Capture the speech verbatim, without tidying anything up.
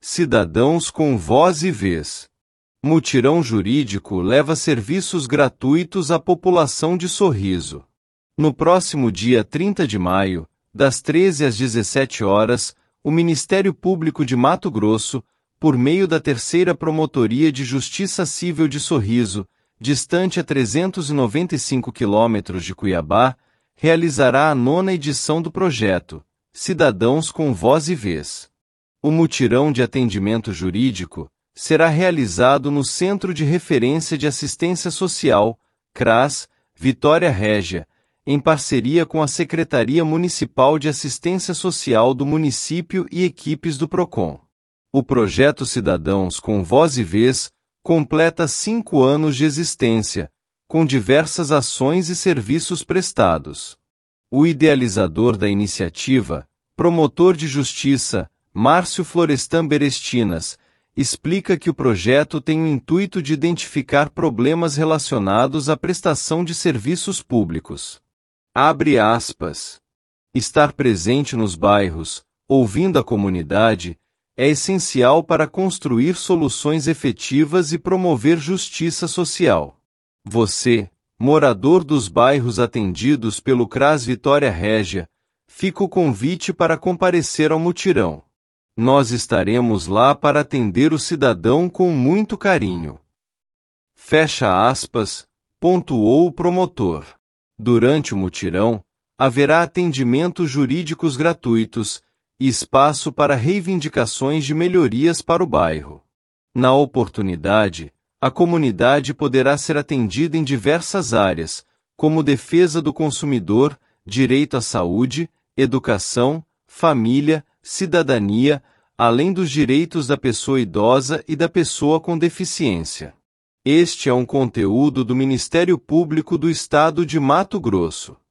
Cidadãos com voz e vez. Mutirão jurídico leva serviços gratuitos à população de Sorriso. No próximo dia trinta de maio, das treze às dezessete horas, o Ministério Público de Mato Grosso, por meio da Terceira Promotoria de Justiça Civil de Sorriso, distante a trezentos e noventa e cinco quilômetros de Cuiabá, realizará a nona edição do projeto Cidadãos com Voz e Vez. O mutirão de atendimento jurídico será realizado no Centro de Referência de Assistência Social, CRAS, Vitória Régia, em parceria com a Secretaria Municipal de Assistência Social do município e equipes do PROCON. O projeto Cidadãos com Voz e Vez completa cinco anos de existência, com diversas ações e serviços prestados. O idealizador da iniciativa, promotor de justiça, Márcio Florestan Berestinas, explica que o projeto tem o intuito de identificar problemas relacionados à prestação de serviços públicos. Abre aspas. Estar presente nos bairros, ouvindo a comunidade, é essencial para construir soluções efetivas e promover justiça social. Você, morador dos bairros atendidos pelo CRAS Vitória Régia, fica o convite para comparecer ao mutirão. Nós estaremos lá para atender o cidadão com muito carinho. Fecha aspas, pontuou o promotor. Durante o mutirão, haverá atendimentos jurídicos gratuitos e espaço para reivindicações de melhorias para o bairro. Na oportunidade, a comunidade poderá ser atendida em diversas áreas, como defesa do consumidor, direito à saúde, educação, família, cidadania, além dos direitos da pessoa idosa e da pessoa com deficiência. Este é um conteúdo do Ministério Público do Estado de Mato Grosso.